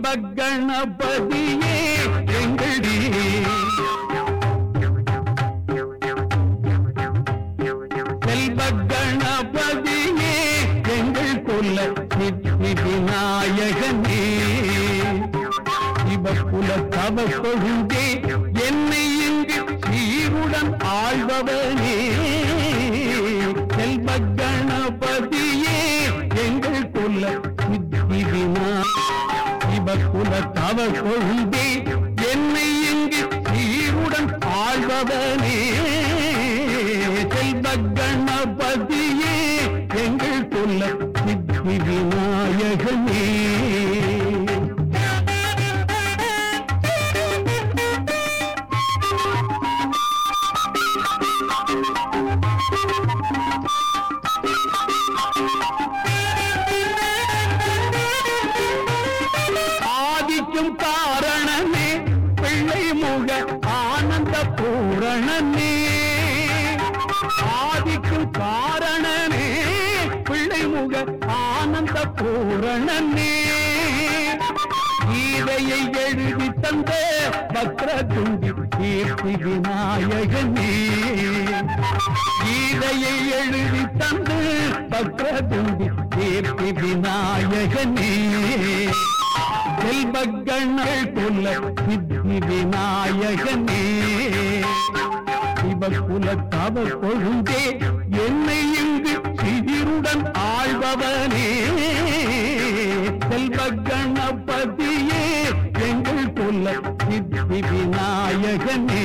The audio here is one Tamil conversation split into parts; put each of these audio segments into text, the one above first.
கணபதியே எங்கடி செல்வ கணபதியே எங்கள் குல விநாயகனே சிவகுல தவ கொழுந்தே என்னை இங்கு சீருடன் ஆழ்பவனே செல்வ கணபதியே எங்கள் குல சிவகுல தவ கொழுந்தே என்னை இங்கு சீருடன் ஆழ்பவனே செல்வ கணபதியே எங்கள் குல விநாயகனே ஆதிக்கும் காரணமே பிள்ளை முக ஆனந்த பூரணனே ஆதிக்கும் காரணமே பிள்ளை முக ஆனந்த பூரணனே கீதையை எழுதி தந்த பக்ரதுண்டி கீர்த்தி விநாயகனே கீதையை எழுதி தந்து பக்ரதுண்டி கீர்த்தி விநாயகனே செல்வகணங்கள் குல சித்தி விநாயகனே சிவகுல தவ கொழுந்தே என்னை இங்கு சிறிருடன் ஆழ்பவனே செல்வ கணபதியே எங்கள் குல சித்தி விநாயகனே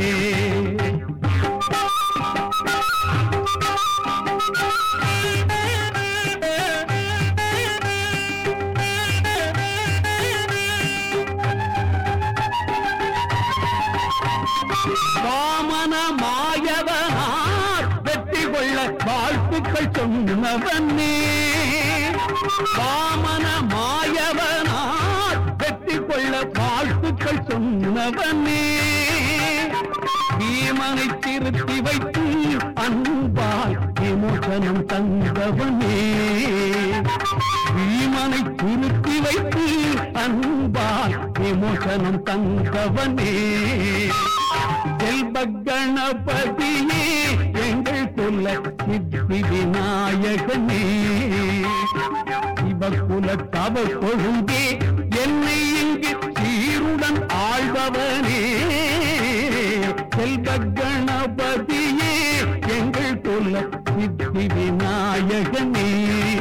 வாமன மாயவனார் வெற்றி கொள்ள வாழ்த்துக்கள் சொன்னவனே வாமன மாயவனார் வெற்றி கொள்ள வாழ்த்துக்கள் சொன்னவனே பீமனை திருத்தி வைத்து அன்பால் விமோசனம் தந்தவனே பீமனை திருத்தி வைத்து அன்பால் விமோசனம் தந்தவனே செல்வ கணபதியே எங்கள் குல சித்தி விநாயகனே சிவகுல தவ கொழுந்தே என்னை இங்கு சீருடன் ஆழ்பவனே செல்வ கணபதியே எங்கள் குல சித்தி விநாயகனே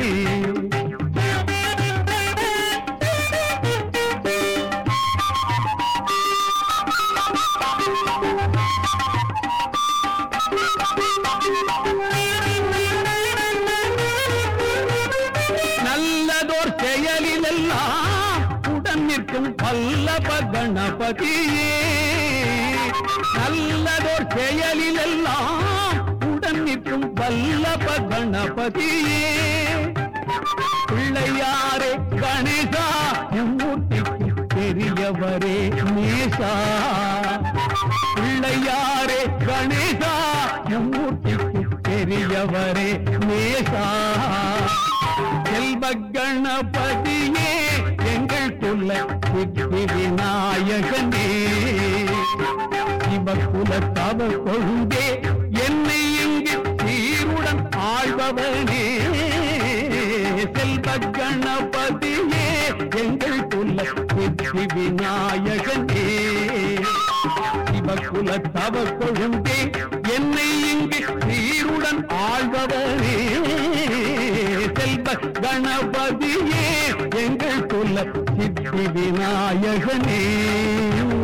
நல்லதோர் செயலிலெல்லாம் உடன் நிற்கும் வல்லப கணபதியே நல்லதோர் செயலிலெல்லாம் உடன் நிற்கும் வல்லப கணபதியே பிள்ளையாரே கணேசா மூர்த்திக்கு பெரியவரே நேசா பிள்ளையாரே கணேசா மூர்த்திக்கு பெரியவரே நேசா செல்வ கணபதியே எங்கள் குல சித்தி விநாயகனே சிவகுல தவ கொழுந்தே என்னை இங்கு சீருடன் ஆழ்பவனே செல்வ கணபதியே எங்கள் குல சித்தி விநாயகனே சிவகுல தவ கொழுந்தே என்னை இங்கு சீருடன் ஆழ்பவனே செல்வ கணபதியே எங்கள் குல சித்தி விநாயகனே